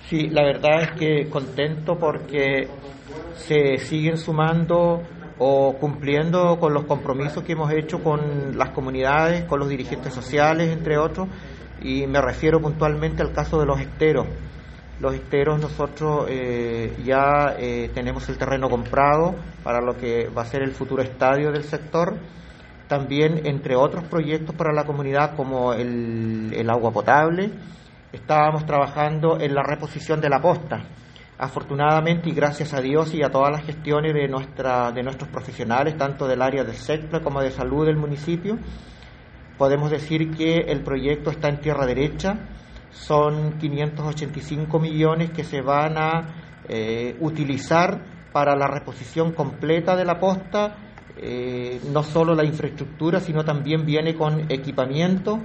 Sí, la verdad es que contento porque se siguen sumando o cumpliendo con los compromisos que hemos hecho con las comunidades, con los dirigentes sociales, entre otros, y me refiero puntualmente al caso de los esteros. Los esteros nosotros ya tenemos el terreno comprado para lo que va a ser el futuro estadio del sector. También, entre otros proyectos para la comunidad, como el agua potable, estábamos trabajando en la reposición de la posta. Afortunadamente y gracias a Dios y a todas las gestiones de nuestros profesionales, tanto del área de SECPLA como de salud del municipio, podemos decir que el proyecto está en tierra derecha. Son 585 millones que se van a utilizar para la reposición completa de la posta. No solo la infraestructura, sino también viene con equipamiento.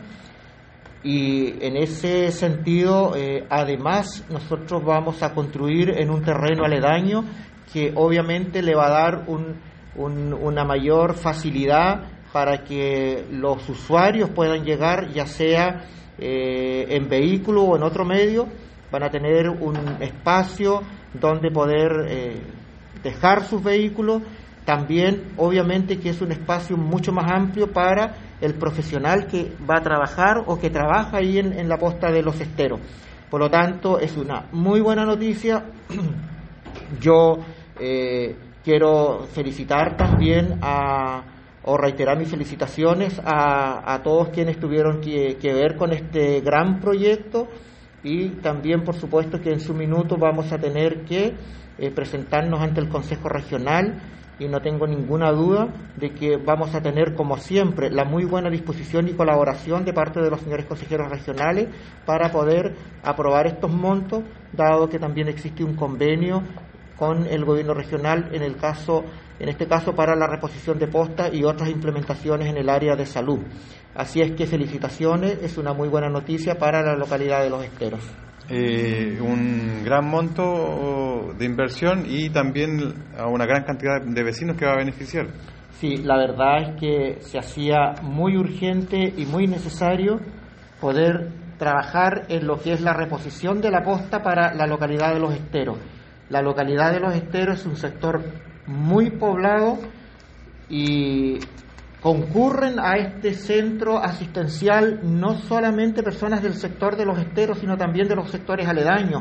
Y en ese sentido, además, nosotros vamos a construir en un terreno aledaño que obviamente le va a dar una mayor facilidad para que los usuarios puedan llegar, ya sea en vehículo o en otro medio. Van a tener un espacio donde poder dejar sus vehículos. También, obviamente, que es un espacio mucho más amplio para el profesional que va a trabajar o que trabaja ahí en la posta de los esteros. Por lo tanto, es una muy buena noticia. Yo quiero felicitar también o reiterar mis felicitaciones a todos quienes tuvieron que ver con este gran proyecto, y también, por supuesto, que en su minuto vamos a tener que presentarnos ante el Consejo Regional, y no tengo ninguna duda de que vamos a tener, como siempre, la muy buena disposición y colaboración de parte de los señores consejeros regionales para poder aprobar estos montos, dado que también existe un convenio con el gobierno regional en este caso para la reposición de posta y otras implementaciones en el área de salud. Así es que felicitaciones, es una muy buena noticia para la localidad de Los Esteros. Un gran monto de inversión y también a una gran cantidad de vecinos que va a beneficiar. Sí, la verdad es que se hacía muy urgente y muy necesario poder trabajar en lo que es la reposición de la posta para la localidad de Los Esteros. La localidad de Los Esteros es un sector muy poblado y concurren a este centro asistencial no solamente personas del sector de Los Esteros, sino también de los sectores aledaños.